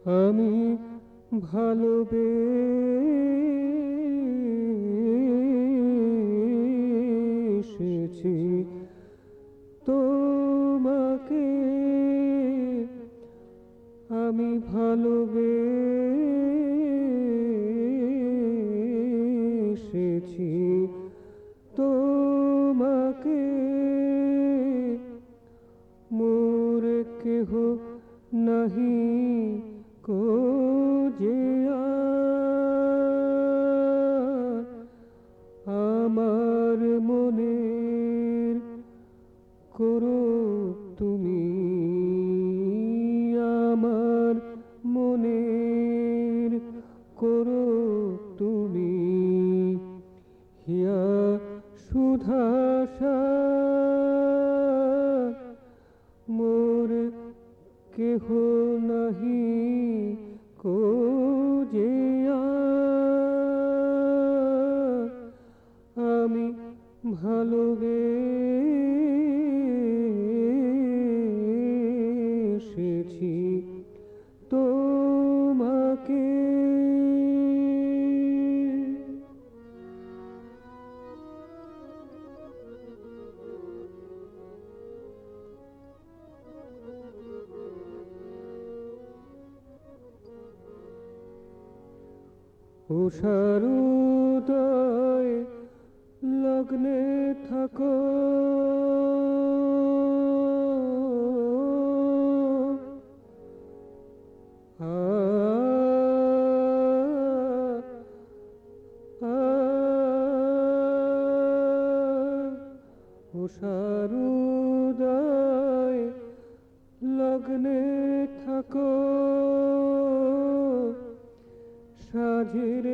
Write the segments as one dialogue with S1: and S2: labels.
S1: আমি ভালোবেসেছি তোমাকে, আমি ভালোবেসেছি তোমাকে। মোর কেহ নাহি কো যে আমার মনের করো তুমি, আমার মনের করো তুমি। হিয়া সুধাসা মোর কেহ নাহি কো যে আমি ভালোবেসেছি তোমাকে। উষার উদয় লগ্নে থাকো, উষার উদয় লগ্নে থাকো। সাঁঝের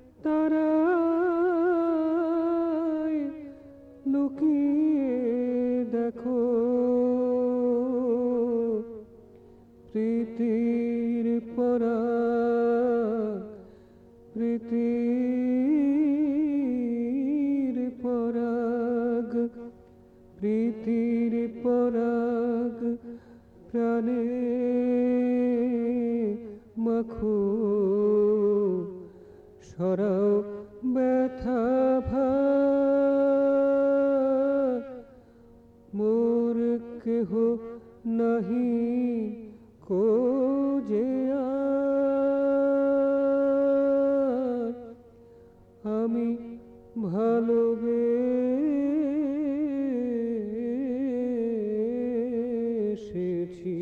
S1: তারায় লুকিয়ে দেখো, প্রীতির পরাগ, প্রীতির পরাগ, প্রীতির পরাগ প্রাণে মাখো। সরাও ব্যথা ভার, মোর কেহ নাহি কো যে আমি ভালোবেসেছি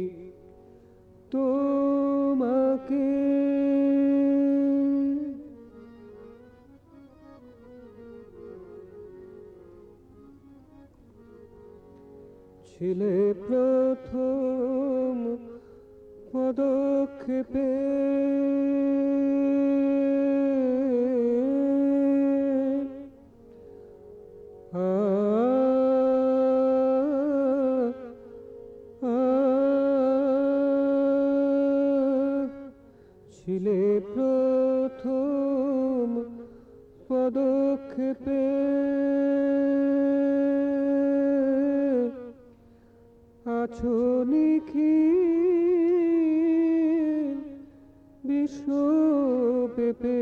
S1: তোমাকে। ছিলে প্রথম পদক্ষেপে ছিলে প্রথম পদক্ষেপে। আছো নিখিল বিশ্বব্যাপী,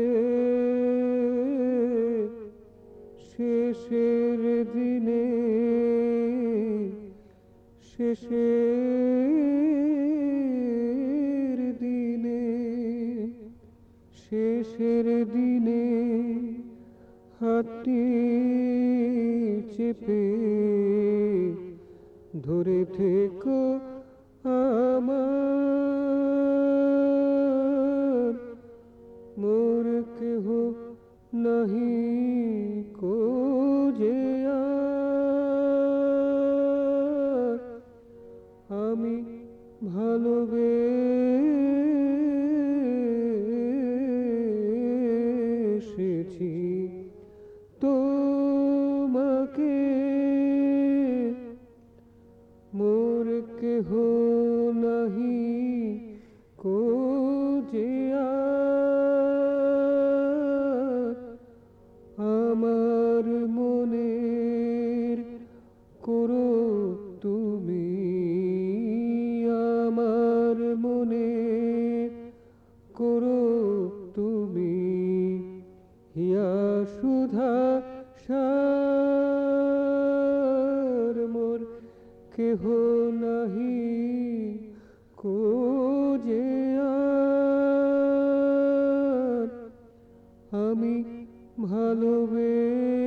S1: শেষের দিনে, শেষের দিনে, শেষের দিনে হাতটি চেপে ধরে থেকো আমার, মোর কেহ নাহি কো যে আমি ভালোবেসেছি তোমাকে। মোর কেহ নাহি কো যে আমার মনের করো তুমি, আমার মনের করো তুমি হিয়া সুধা সার মোর কেহ নাহি কোজে আর আমি ভালোবেসে